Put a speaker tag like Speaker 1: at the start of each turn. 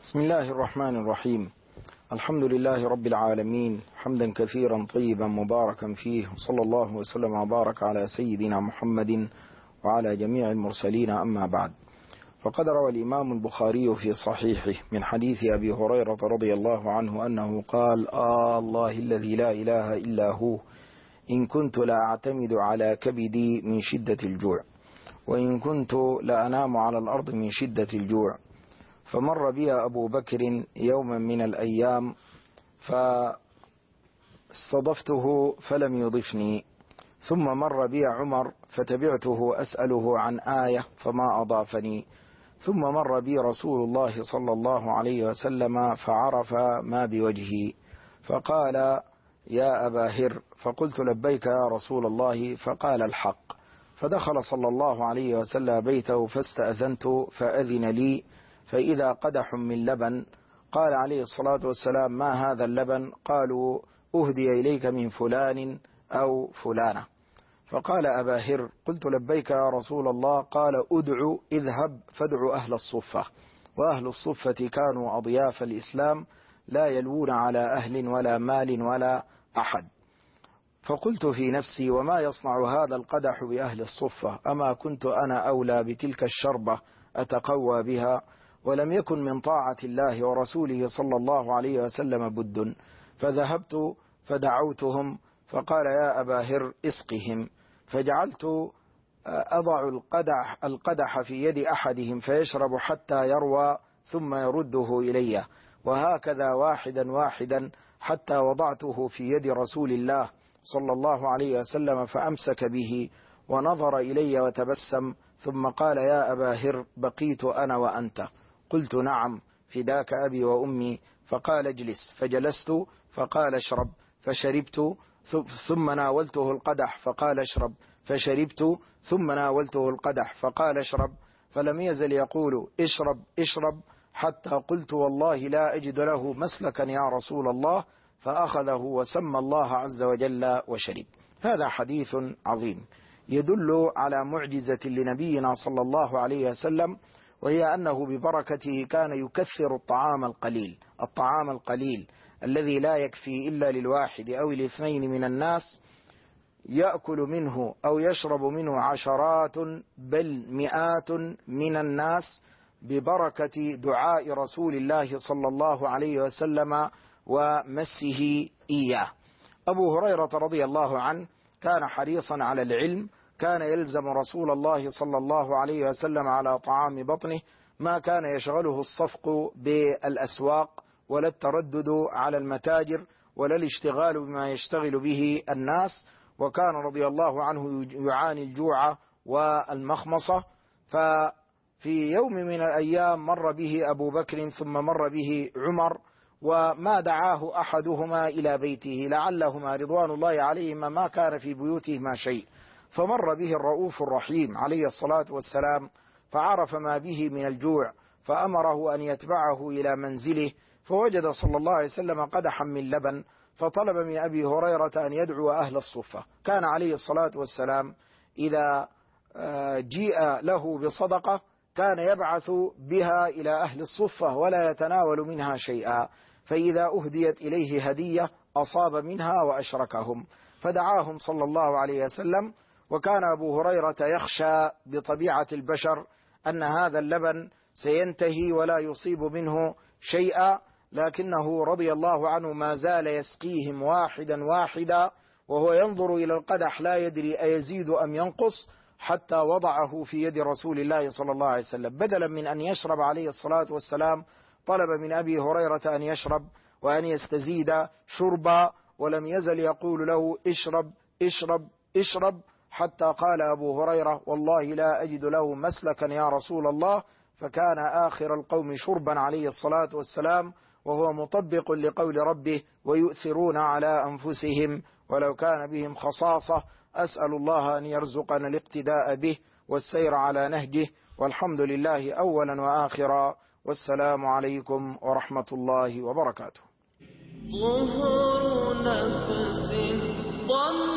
Speaker 1: بسم الله الرحمن الرحيم. الحمد لله رب العالمين، حمدا كثيرا طيبا مباركا فيه، صلى الله وسلم وبارك على سيدنا محمد وعلى جميع المرسلين. أما بعد، فقد روى الإمام البخاري في صحيحه من حديث أبي هريرة رضي الله عنه أنه قال: الله الذي لا إله إلا هو، إن كنت لا أعتمد على كبدي من شدة الجوع، وإن كنت لأنام على الأرض من شدة الجوع. فمر بي أبو بكر يوما من الأيام فاستضفته فلم يضفني، ثم مر بي عمر فتبعته أسأله عن آية فما أضافني، ثم مر بي رسول الله صلى الله عليه وسلم فعرف ما بوجهي فقال: يا أبا هر. فقلت: لبيك يا رسول الله. فقال: الحق. فدخل صلى الله عليه وسلم بيته فاستأذنت فأذن لي، فإذا قدح من لبن. قال عليه الصلاة والسلام: ما هذا اللبن؟ قالوا: أهدي إليك من فلان أو فلانة. فقال أبا هر: قلت: لبيك يا رسول الله. قال: أدعو، اذهب فادعو أهل الصفة، وأهل الصفة كانوا أضياف الإسلام لا يلوون على أهل ولا مال ولا أحد. فقلت في نفسي: وما يصنع هذا القدح بأهل الصفة؟ أما كنت أنا أولى بتلك الشربة أتقوى بها؟ ولم يكن من طاعة الله ورسوله صلى الله عليه وسلم بد. فذهبت فدعوتهم، فقال: يا أبا هر اسقهم. فجعلت أضع القدح في يد أحدهم فيشرب حتى يروى ثم يرده إلي، وهكذا واحدا واحدا حتى وضعته في يد رسول الله صلى الله عليه وسلم فأمسك به ونظر إلي وتبسم، ثم قال: يا أبا هر، بقيت أنا وأنت؟ قلت: نعم، فداك أبي وأمي. فقال: اجلس. فجلست. فقال: اشرب. فشربت. ثم ناولته القدح فقال: اشرب. فشربت. ثم ناولته القدح فقال: اشرب. فلم يزل يقول: اشرب اشرب، حتى قلت: والله لا أجد له مسلكا يا رسول الله. فأخذه وسمى الله عز وجل وشرب. هذا حديث عظيم يدل على معجزة لنبينا صلى الله عليه وسلم، وهي أنه ببركته كان يكثر الطعام القليل الذي لا يكفي إلا للواحد أو الاثنين من الناس، يأكل منه أو يشرب منه عشرات بل مئات من الناس ببركة دعاء رسول الله صلى الله عليه وسلم ومسه إياه. أبو هريرة رضي الله عنه كان حريصا على العلم، كان يلزم رسول الله صلى الله عليه وسلم على طعام بطنه، ما كان يشغله الصفق بالأسواق ولا التردد على المتاجر ولا الاشتغال بما يشتغل به الناس، وكان رضي الله عنه يعاني الجوع والمخمصة. ففي يوم من الأيام مر به أبو بكر ثم مر به عمر، وما دعاه أحدهما إلى بيته، لعلهما رضوان الله عليهما ما كان في بيوتهما شيء، فمر به الرؤوف الرحيم عليه الصلاة والسلام فعرف ما به من الجوع، فأمره أن يتبعه إلى منزله، فوجد صلى الله عليه وسلم قدحا من لبن، فطلب من أبي هريرة أن يدعو أهل الصفة. كان عليه الصلاة والسلام إذا جيء له بصدقة كان يبعث بها إلى أهل الصفة ولا يتناول منها شيئا، فإذا أهديت إليه هدية أصاب منها وأشركهم، فدعاهم صلى الله عليه وسلم. وكان أبو هريرة يخشى بطبيعة البشر أن هذا اللبن سينتهي ولا يصيب منه شيئا، لكنه رضي الله عنه ما زال يسقيهم واحدا واحدا، وهو ينظر إلى القدح لا يدري أيزيد أم ينقص، حتى وضعه في يد رسول الله صلى الله عليه وسلم. بدلا من أن يشرب عليه الصلاة والسلام طلب من أبي هريرة أن يشرب وأن يستزيد شربا، ولم يزل يقول له: اشرب اشرب اشرب، حتى قال أبو هريرة: والله لا أجد له مسلكا يا رسول الله. فكان آخر القوم شربا عليه الصلاة والسلام، وهو مطبق لقول ربه: ويؤثرون على أنفسهم ولو كان بهم خصاصة. أسأل الله أن يرزقنا الاقتداء به والسير على نهجه، والحمد لله أولا وآخرا، والسلام عليكم ورحمة الله وبركاته.
Speaker 2: ظهور نفس